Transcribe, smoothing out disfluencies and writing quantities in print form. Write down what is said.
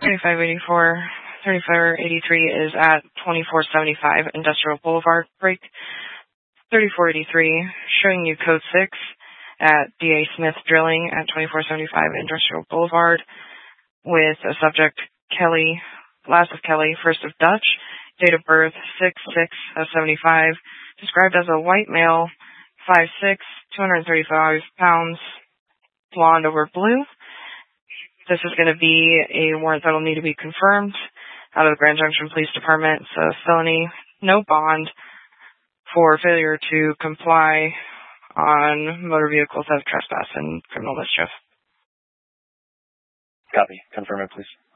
3584, 3483 is at 2475 Industrial Boulevard. Break 3483, showing you code 6 at D.A. Smith Drilling at 2475 Industrial Boulevard with a subject Kelly, last of Kelly, first of Dutch, date of birth 6/6/75, described as a white male, 5'6", 235 pounds, blonde over blue. This is going to be a warrant that will need to be confirmed out of the Grand Junction Police Department. It's a felony, no bond, for failure to comply on motor vehicle theft, trespass, and criminal mischief. Copy. Confirm it, please.